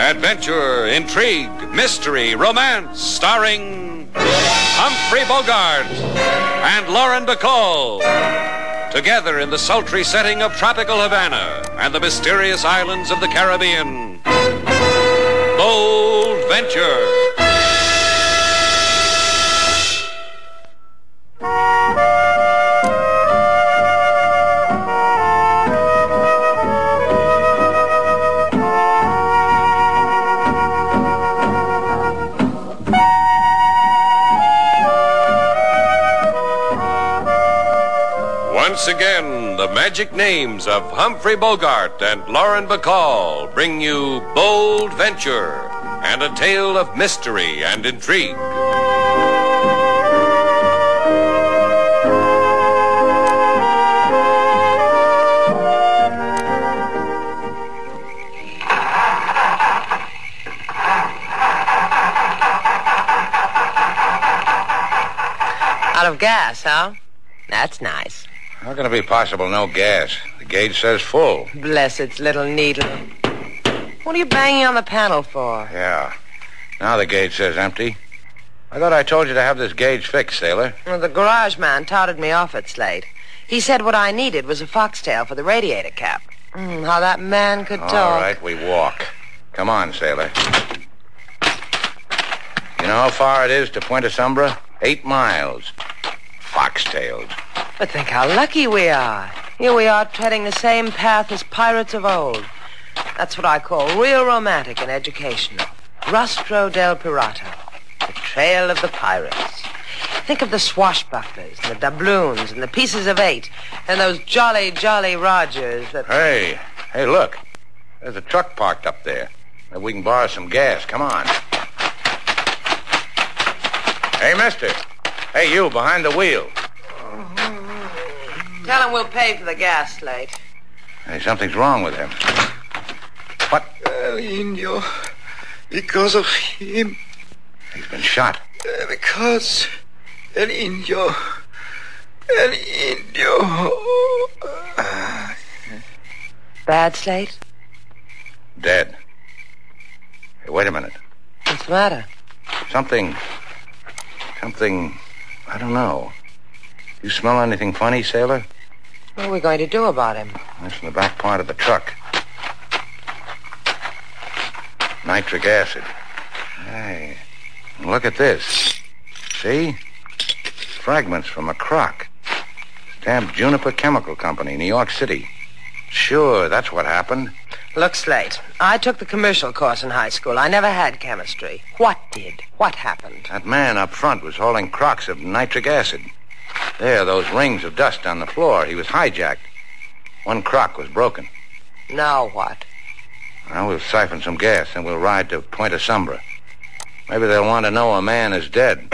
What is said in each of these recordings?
Adventure, intrigue, mystery, romance, starring Humphrey Bogart and Lauren Bacall. Together in the sultry setting of tropical Havana and the mysterious islands of the Caribbean. Bold Venture. Once again, the magic names of Humphrey Bogart and Lauren Bacall bring you Bold Venture and a tale of mystery and intrigue. Out of gas, huh? That's nice. How can it be possible no gas? The gauge says full. Bless its little needle. What are you banging on the panel for? Yeah. Now the gauge says empty. I thought I told you to have this gauge fixed, sailor. Well, the garage man touted me off at Slate. He said what I needed was a foxtail for the radiator cap. How that man could talk. All right, we walk. Come on, sailor. You know how far it is to Puente Sombra? 8 miles. Foxtails. But think how lucky we are. Here we are treading the same path as pirates of old. That's what I call real romantic and educational. Rastro del Pirata. The trail of the pirates. Think of the swashbucklers and the doubloons and the pieces of 8 and those jolly, jolly Rogers that... Hey, look. There's a truck parked up there. Maybe we can borrow some gas. Come on. Hey, mister. Hey, you, behind the wheel. Tell him we'll pay for the gas, Slate. Hey, something's wrong with him. What? El Indio. Because of him. He's been shot. Because El Indio. El Indio. Bad, Slate? Dead. Hey, wait a minute. What's the matter? Something, I don't know. You smell anything funny, sailor? What are we going to do about him? That's in the back part of the truck. Nitric acid. Hey, look at this. See? Fragments from a crock. Stamped Juniper Chemical Company, New York City. Sure, that's what happened. Look, Slate, I took the commercial course in high school. I never had chemistry. What did? What happened? That man up front was hauling crocks of nitric acid. There, those rings of dust on the floor. He was hijacked. One crock was broken. Now what? Well, we'll siphon some gas, and we'll ride to Puente Sombra. Maybe they'll want to know a man is dead.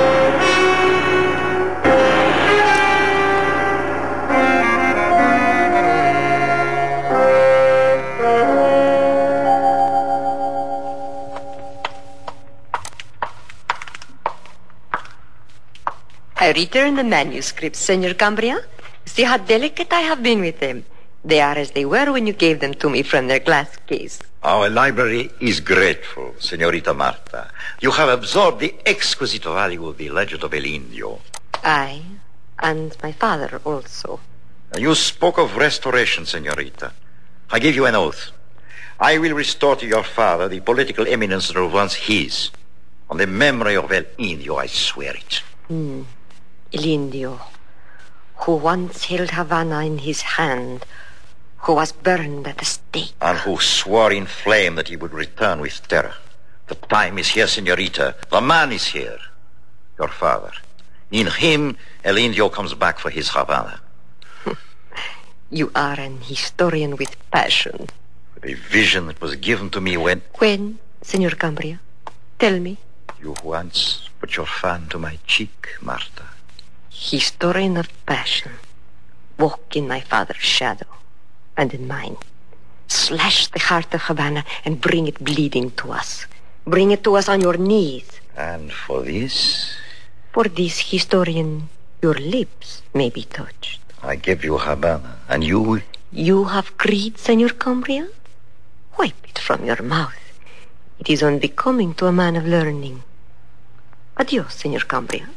I returned the manuscripts, Senor Cambria. See how delicate I have been with them. They are as they were when you gave them to me from their glass case. Our library is grateful, Senorita Marta. You have absorbed the exquisite value of the legend of El Indio. I, and my father also. You spoke of restoration, Senorita. I give you an oath. I will restore to your father the political eminence that was once his. On the memory of El Indio, I swear it. El Indio, who once held Havana in his hand, who was burned at the stake. And who swore in flame that he would return with terror. The time is here, Senorita. The man is here. Your father. In him, El Indio comes back for his Havana. You are an historian with passion. With a vision that was given to me when... When, Senor Cambria? Tell me. You once put your fan to my cheek, Marta. Historian of passion. Walk in my father's shadow and in mine. Slash the heart of Havana and bring it bleeding to us. Bring it to us on your knees. And for this? For this, historian, your lips may be touched. I give you Havana, and you... You have creed, Senor Cambria? Wipe it from your mouth. It is unbecoming to a man of learning. Adios, Senor Cambria.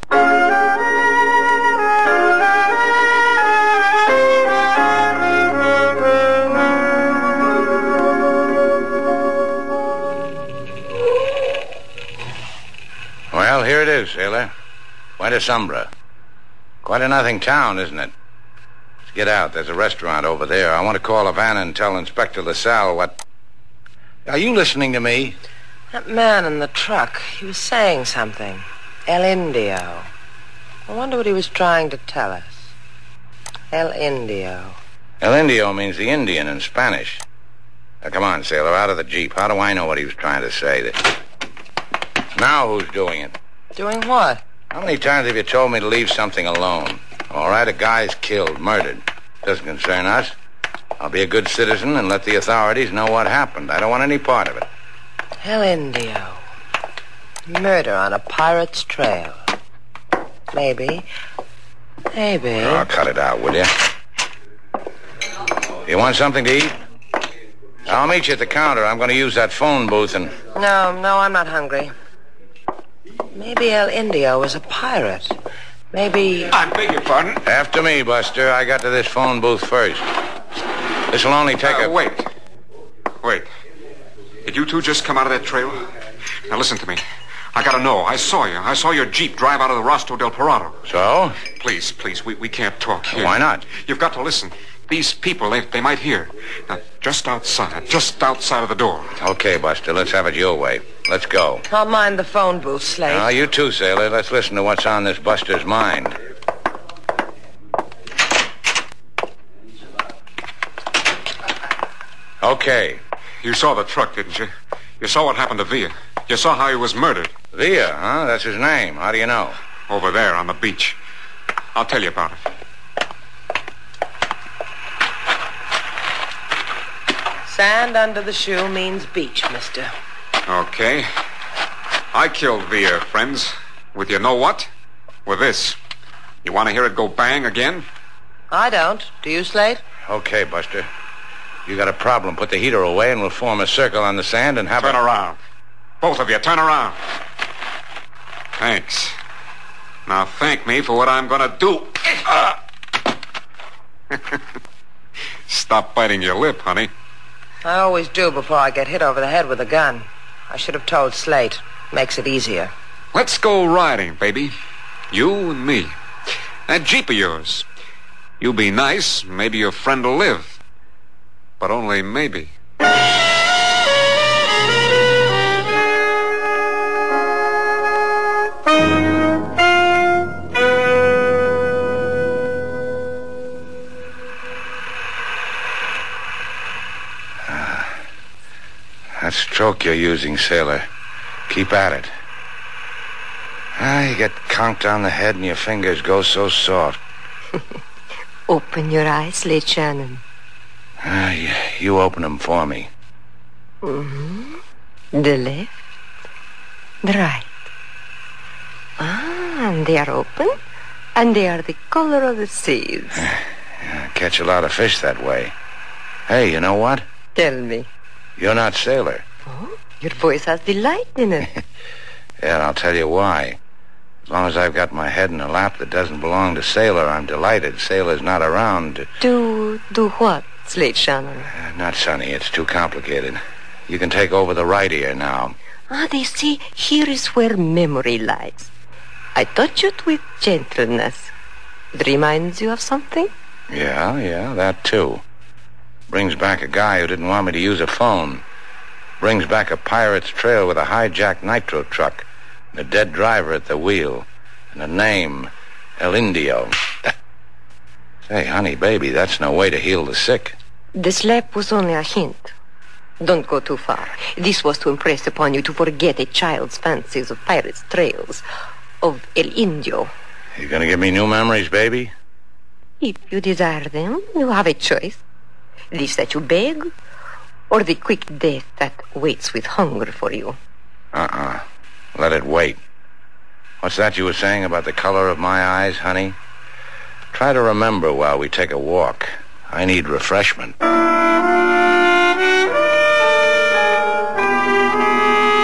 Well, here it is, sailor. Buena Sombra. Quite a nothing town, isn't it? Let's get out. There's a restaurant over there. I want to call Havana and tell Inspector LaSalle what... Are you listening to me? That man in the truck, he was saying something. El Indio. I wonder what he was trying to tell us. El Indio. El Indio means the Indian in Spanish. Now, come on, sailor, out of the Jeep. How do I know what he was trying to say? Now who's doing it? Doing what? How many times have you told me to leave something alone? All right, a guy's killed, murdered. Doesn't concern us. I'll be a good citizen and let the authorities know what happened. I don't want any part of it. El Indio. Murder on a pirate's trail. Maybe. Oh, cut it out, will you? You want something to eat? I'll meet you at the counter. I'm going to use that phone booth and... No, I'm not hungry. Maybe El Indio was a pirate. Maybe... I beg your pardon? After me, Buster. I got to this phone booth first. This'll only take Wait. Did you two just come out of that trail? Now listen to me. I gotta know. I saw you. I saw your Jeep drive out of the Rostro del Pirata. So? Please, we can't talk here. Why not? You've got to listen. These people, they might hear. Now, just outside of the door. Okay, Buster, let's have it your way. Let's go. I'll mind the phone booth, Slate. Now, you too, sailor. Let's listen to what's on this Buster's mind. Okay. You saw the truck, didn't you? You saw what happened to Villa. You saw how he was murdered. Villa, huh? That's his name. How do you know? Over there on the beach. I'll tell you about it. Sand under the shoe means beach, mister. Okay. I killed Villa, friends. With you know what? With this. You want to hear it go bang again? I don't. Do you, Slate? Okay, Buster. You got a problem. Put the heater away and we'll form a circle on the sand and have Turn around. Both of you, turn around. Thanks. Now thank me for what I'm going to do. Stop biting your lip, honey. I always do before I get hit over the head with a gun. I should have told Slate. Makes it easier. Let's go riding, baby. You and me. That Jeep of yours. You be nice, maybe your friend will live. But only maybe. That stroke you're using, sailor. Keep at it. You get conked on the head and your fingers go so soft. Open your eyes, Slate Shannon. You open them for me. Mm-hmm. The left, the right. And they are open, and they are the color of the seas. Catch a lot of fish that way. Hey, you know what? Tell me. You're not sailor. Oh, your voice has delight in it. Yeah, and I'll tell you why. As long as I've got my head in a lap that doesn't belong to sailor, I'm delighted. Sailor's not around to... Do what, Slate Shannon? Not Sonny. It's too complicated. You can take over the right ear now. They see, here is where memory lies. I touch it with gentleness. It reminds you of something? Yeah, that too. Brings back a guy who didn't want me to use a phone. Brings back a pirate's trail with a hijacked nitro truck, and a dead driver at the wheel, and a name, El Indio. Say, honey, baby, that's no way to heal the sick. The slap was only a hint. Don't go too far. This was to impress upon you to forget a child's fancies of pirates' trails, of El Indio. You gonna give me new memories, baby? If you desire them, you have a choice. This that you beg, or the quick death that waits with hunger for you. Let it wait. What's that you were saying about the color of my eyes, honey? Try to remember while we take a walk. I need refreshment.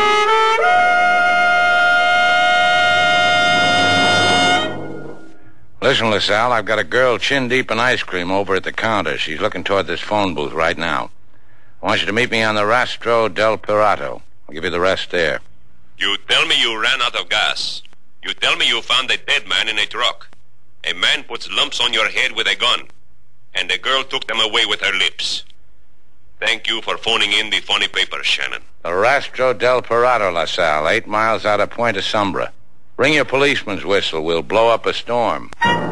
Listen, LaSalle, I've got a girl chin deep in ice cream over at the counter. She's looking toward this phone booth right now. I want you to meet me on the Rastro del Pirato. I'll give you the rest there. You tell me you ran out of gas. You tell me you found a dead man in a truck. A man puts lumps on your head with a gun. And the girl took them away with her lips. Thank you for phoning in the funny papers, Shannon. The Rastro del Pirato, LaSalle, 8 miles out of Puente Sombra. Ring your policeman's whistle. We'll blow up a storm.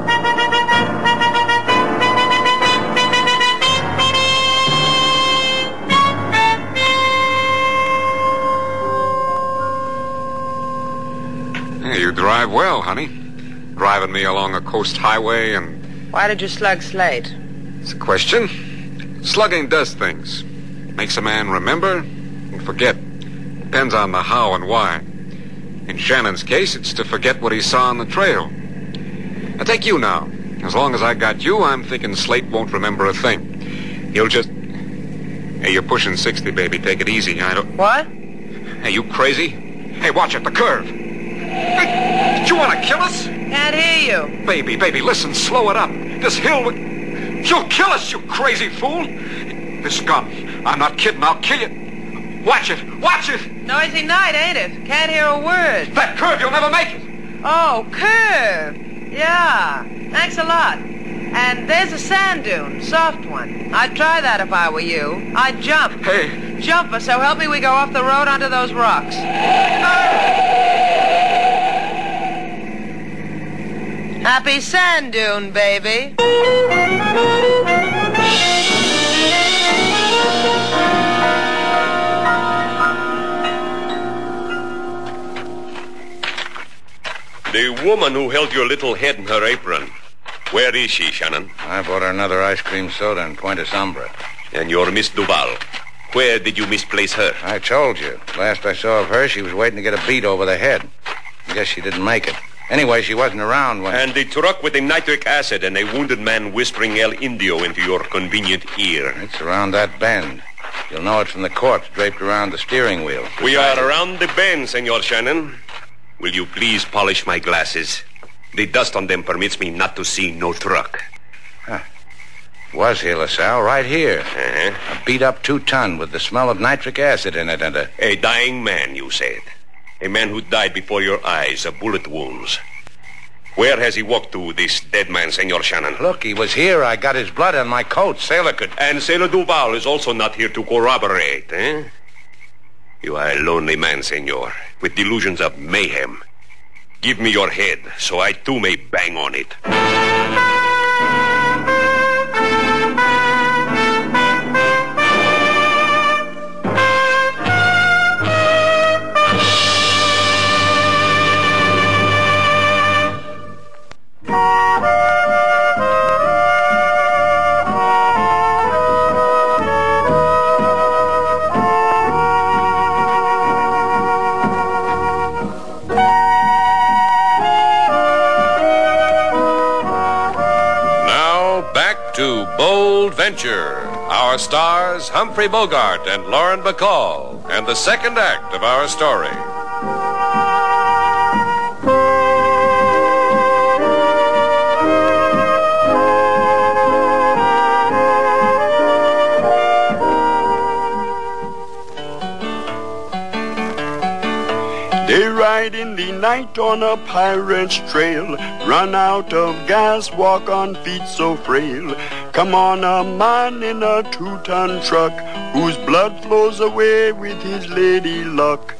Hey, you drive well, honey. Driving me along a coast highway and... Why did you slug Slate? It's a question. Slugging does things. Makes a man remember and forget. Depends on the how and why. In Shannon's case, it's to forget what he saw on the trail. Now, take you now. As long as I got you, I'm thinking Slate won't remember a thing. He'll just... Hey, you're pushing 60, baby. Take it easy. I don't... What? Hey, you crazy? Hey, watch it, the curve. Hey, did you want to kill us? Can't hear you. Baby, listen, slow it up. This hill... You'll kill us, you crazy fool. This gun. I'm not kidding. I'll kill you. Watch it. Noisy night, ain't it? Can't hear a word. That curve, you'll never make it. Oh, curve. Yeah. Thanks a lot. And there's a sand dune, soft one. I'd try that if I were you. I'd jump. Hey. Jumper, so help me we go off the road onto those rocks. Happy sand dune, baby. The woman who held your little head in her apron. Where is she, Shannon? I bought her another ice cream soda in Puente Sombra. And your Miss Duval. Where did you misplace her? I told you. Last I saw of her, she was waiting to get a beat over the head. I guess she didn't make it. Anyway, she wasn't around when... And the truck with the nitric acid and a wounded man whispering El Indio into your convenient ear. It's around that bend. You'll know it from the corpse draped around the steering wheel. We are around the bend, Senor Shannon. Will you please polish my glasses? The dust on them permits me not to see no truck. Was here, LaSalle, right here. Uh-huh. A beat-up 2-ton with the smell of nitric acid in it and a... A dying man, you said. A man who died before your eyes of bullet wounds. Where has he walked to, this dead man, Senor Shannon? Look, he was here. I got his blood on my coat. Sailor could... And Sailor Duval is also not here to corroborate, eh? You are a lonely man, Senor, with delusions of mayhem. Give me your head, so I too may bang on it. Bold Venture. Our stars, Humphrey Bogart and Lauren Bacall, and the second act of our story. They ride in the night on a pirate's trail, run out of gas, walk on feet so frail. Come on, a man in a 2-ton truck, whose blood flows away with his lady luck.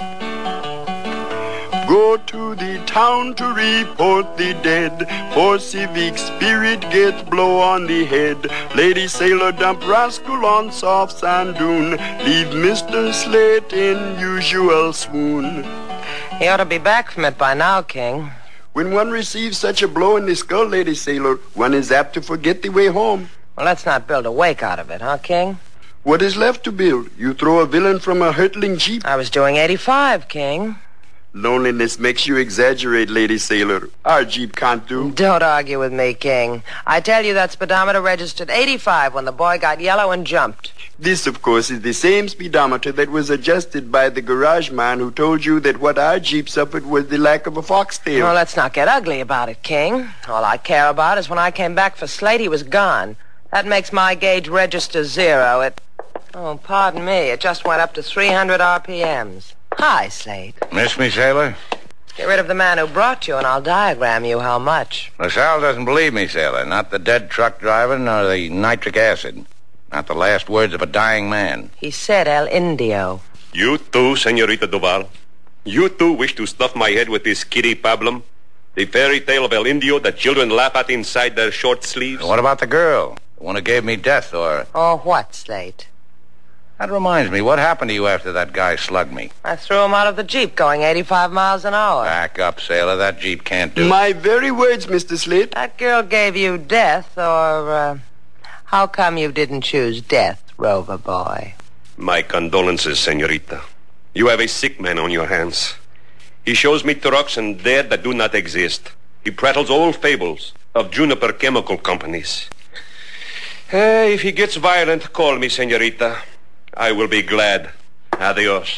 Go to the town to report the dead, for civic spirit gets blow on the head. Lady sailor dump rascal on soft sand dune, leave Mr. Slate in usual swoon. He ought to be back from it by now, King. When one receives such a blow in the skull, Lady Sailor, one is apt to forget the way home. Well, let's not build a wake out of it, huh, King? What is left to build? You throw a villain from a hurtling jeep. I was doing 85, King. Loneliness makes you exaggerate, Lady Sailor. Our Jeep can't do. Don't argue with me, King. I tell you that speedometer registered 85 when the boy got yellow and jumped. This, of course, is the same speedometer that was adjusted by the garage man who told you that what our Jeep suffered was the lack of a foxtail. Well, let's not get ugly about it, King. All I care about is when I came back for Slate, he was gone. That makes my gauge register 0. Oh, pardon me. It just went up to 300 RPMs. Hi, Slate. Miss me, sailor? Get rid of the man who brought you, and I'll diagram you how much. LaSalle doesn't believe me, sailor. Not the dead truck driver, nor the nitric acid. Not the last words of a dying man. He said El Indio. You too, Senorita Duval. You too wish to stuff my head with this kitty pablum? The fairy tale of El Indio that children laugh at inside their short sleeves? What about the girl? The one who gave me death, or... Or what, Slate? That reminds me, what happened to you after that guy slugged me? I threw him out of the Jeep going 85 miles an hour. Back up, sailor. That Jeep can't do... My very words, Mr. Slate. That girl gave you death, or, how come you didn't choose death, Rover boy? My condolences, Senorita. You have a sick man on your hands. He shows me trucks and dead that do not exist. He prattles old fables of Juniper Chemical Companies. If he gets violent, call me, Senorita. I will be glad. Adios.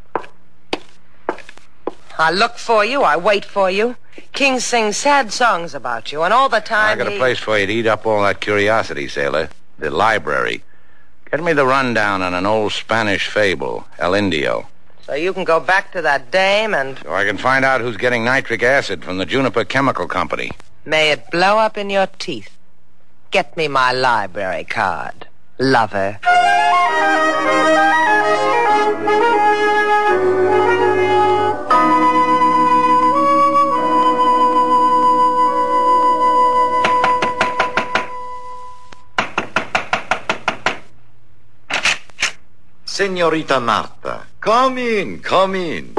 I look for you. I wait for you. King sings sad songs about you, and all the time I got a place for you to eat up all that curiosity, sailor. The library. Get me the rundown on an old Spanish fable, El Indio. So you can go back to that dame and... So I can find out who's getting nitric acid from the Juniper Chemical Company. May it blow up in your teeth. Get me my library card, lover. Senorita Marta, come in, come in.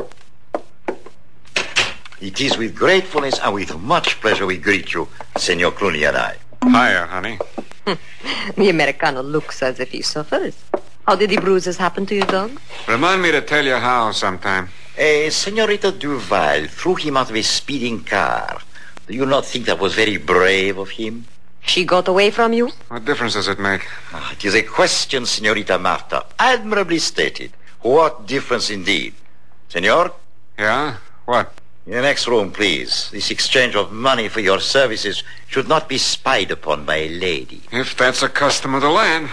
It is with gratefulness and with much pleasure we greet you, Senor Clooney and I. Hiya, honey. The Americano looks as if he suffers. How did the bruises happen to you, dog? Remind me to tell you how sometime. Senorita Duval threw him out of a speeding car. Do you not think that was very brave of him? She got away from you? What difference does it make? It is a question, Senorita Marta. Admirably stated. What difference indeed? Senor? Yeah? What? In the next room, please. This exchange of money for your services should not be spied upon by a lady. If that's a custom of the land.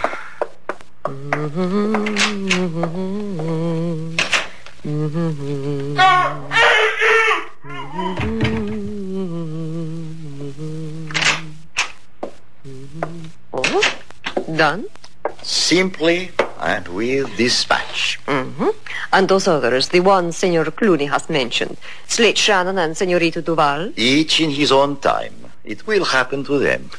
Oh, done? Simply and with dispatch. Mm-hmm. And those others, the ones Senor Clooney has mentioned, Slate Shannon and Senorita Duval? Each in his own time. It will happen to them.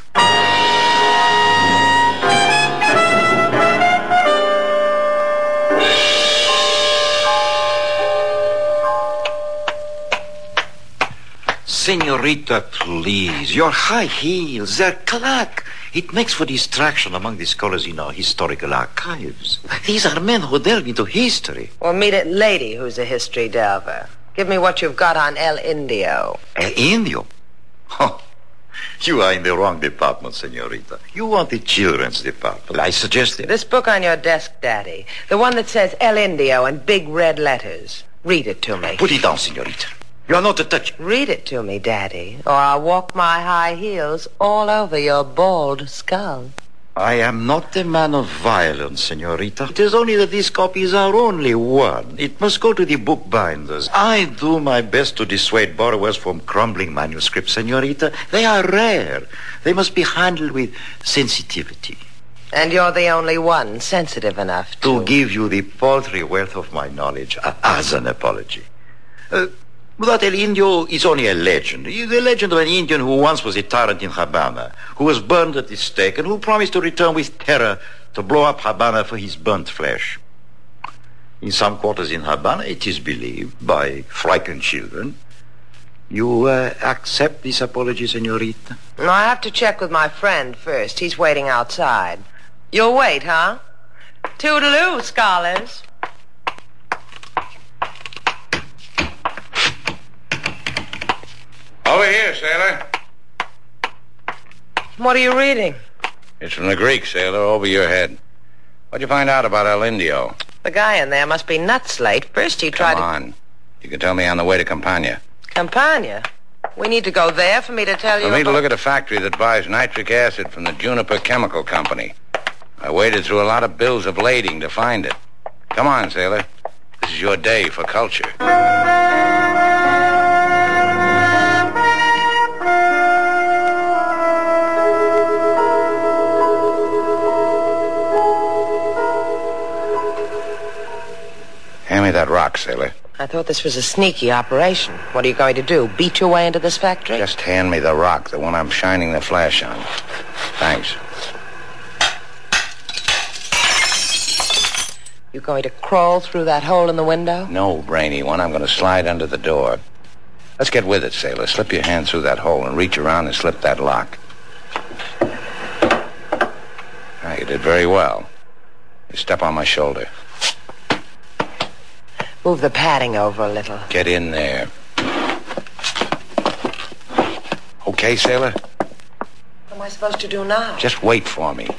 Senorita, please. Your high heels, they're clack. It makes for distraction among the scholars in our historical archives. These are men who delve into history. Well, meet a lady who's a history delver. Give me what you've got on El Indio. El Indio? Oh, you are in the wrong department, Senorita. You want the children's department. I suggest it. This book on your desk, Daddy. The one that says El Indio in big red letters. Read it to me. Put it down, Senorita. You are not to touch it. Read it to me, Daddy, or I'll walk my high heels all over your bald skull. I am not a man of violence, Senorita. It is only that these copies are only one. It must go to the bookbinders. I do my best to dissuade borrowers from crumbling manuscripts, Senorita. They are rare. They must be handled with sensitivity. And you're the only one sensitive enough to give you the paltry wealth of my knowledge as an apology. That El Indio is only a legend. The legend of an Indian who once was a tyrant in Havana, who was burned at the stake, and who promised to return with terror to blow up Havana for his burnt flesh. In some quarters in Havana, it is believed by frightened children. You accept this apology, Senorita? No, I have to check with my friend first. He's waiting outside. You'll wait, huh? Toodaloo, scholars. here, sailor. What are you reading? It's from the Greek, sailor, over your head. What'd you find out about El Indio? The guy in there must be nuts late. First he tried Come on. You can tell me on the way to Campania. Campania? We need to go there for me to tell you For me to about- look at a factory that buys nitric acid from the Juniper Chemical Company. I waded through a lot of bills of lading to find it. Come on, sailor. This is your day for culture. Hand me that rock, sailor. I thought this was a sneaky operation. What are you going to do? Beat your way into this factory? Just hand me the rock, the one I'm shining the flash on. Thanks. You going to crawl through that hole in the window? No, brainy one. I'm going to slide under the door. Let's get with it, sailor. Slip your hand through that hole and reach around and slip that lock. Ah, you did very well. You step on my shoulder. Move the padding over a little. Get in there. Okay, sailor? What am I supposed to do now? Just wait for me.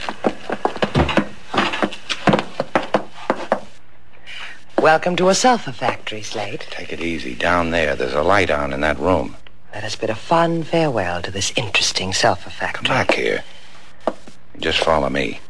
Welcome to a sulfur factory, Slate. Take it easy. Down there, there's a light on in that room. Let us bid a fond farewell to this interesting sulfur factory. Come back here. Just follow me.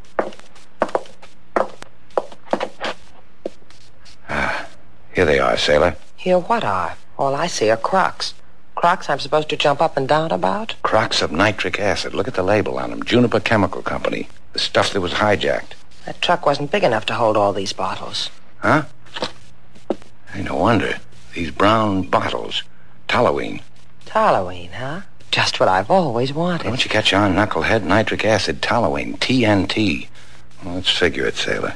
Here they are, sailor. Here what are? All I see are crocks. Crocks I'm supposed to jump up and down about? Crocks of nitric acid. Look at the label on them. Juniper Chemical Company. The stuff that was hijacked. That truck wasn't big enough to hold all these bottles. Huh? Hey, no wonder. These brown bottles. Toluene. Toluene, huh? Just what I've always wanted. Don't you catch on, knucklehead? Nitric acid toluene. TNT. Well, let's figure it, sailor.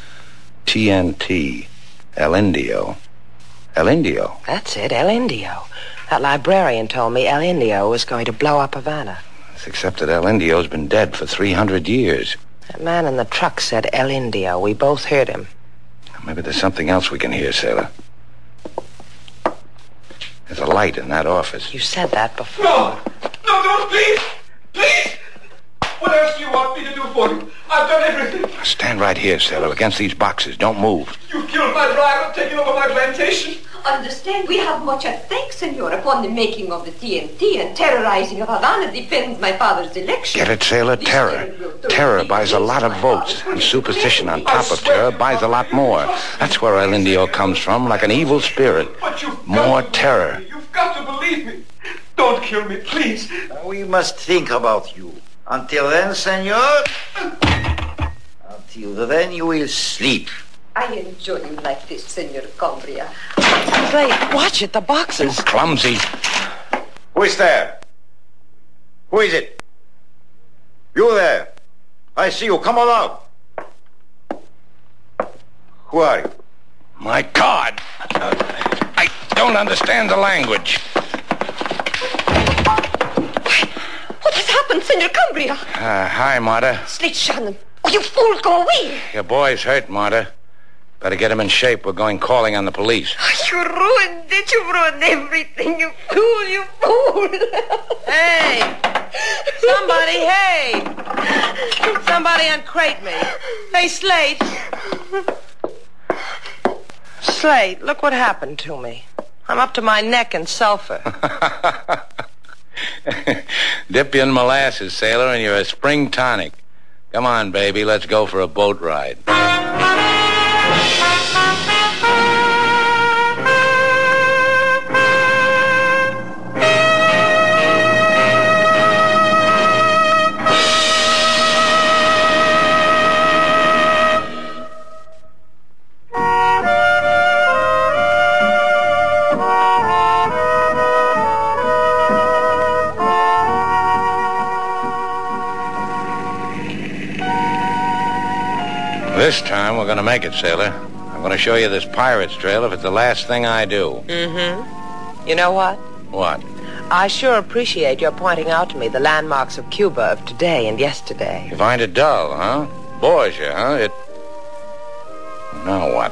TNT. El Indio. El Indio? That's it, El Indio. That librarian told me El Indio was going to blow up Havana. It's except that El Indio's been dead for 300 years. That man in the truck said El Indio. We both heard him. Maybe there's something else we can hear, sailor. There's a light in that office. You said that before. No, don't, please! Please! What else do you want me to do for you? I've done everything. Stand right here, sailor, against these boxes. Don't move. You killed my driver, taking over my plantation. Understand, we have much at stake, senor, upon the making of the TNT, and terrorizing of Havana depends my father's election. Get it, sailor? Terror. Terror buys a lot of votes, and superstition on top of terror buys a lot more. That's where El Indio comes from, like an evil spirit. But you've More got to terror. believe me. You've got to believe me. Don't kill me, please. We must think about you. Until then, senor, until then you will sleep. I enjoy you like this, Senor Cumbria. Slate, watch it, the boxes. Clumsy. Who is there? Who is it? You there. I see you. Come on out. Who are you? My God. I don't understand the language. What has happened, Senor Cumbria? Hi, Marta. Slate Shannon. Oh, you fool, go away. Your boy's hurt, Marta. Better get him in shape. We're going calling on the police. You ruined it. You ruined everything. You fool, you fool. Hey! Somebody, hey! Somebody uncrate me. Hey, Slate. Slate, look what happened to me. I'm up to my neck in sulfur. Dip you in molasses, sailor, and you're a spring tonic. Come on, baby. Let's go for a boat ride. This time we're going to make it, sailor. I'm going to show you this pirate's trail if it's the last thing I do. Mm-hmm. You know what? What? I sure appreciate your pointing out to me the landmarks of Cuba of today and yesterday. You find it dull, huh? Bores you, huh? It... Now what?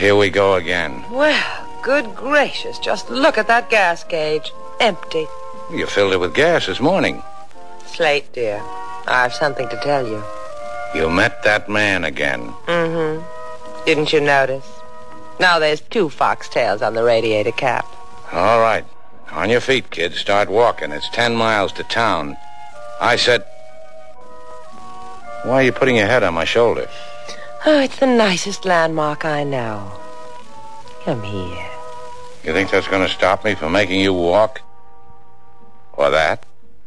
here we go again. Well, good gracious, just look at that gas gauge. Empty. You filled it with gas this morning. Slate, dear, I have something to tell you. You met that man again. Mm-hmm. Didn't you notice? Now there's 2 foxtails on the radiator cap. All right. On your feet, kid. Start walking. It's 10 miles to town. I said... Why are you putting your head on my shoulder? Oh, it's the nicest landmark I know. Come here. You think that's going to stop me from making you walk? Or that?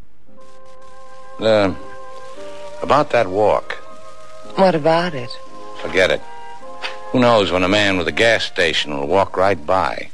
About that walk. What about it? Forget it. Who knows when a man with a gas station will walk right by.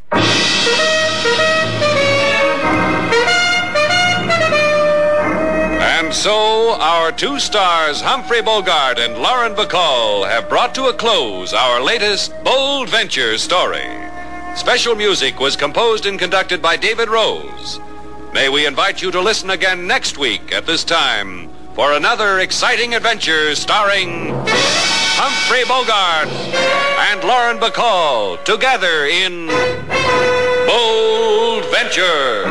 And so, our 2 stars, Humphrey Bogart and Lauren Bacall, have brought to a close our latest Bold Venture story. Special music was composed and conducted by David Rose. May we invite you to listen again next week at this time for another exciting adventure starring Humphrey Bogart and Lauren Bacall together in Bold Venture.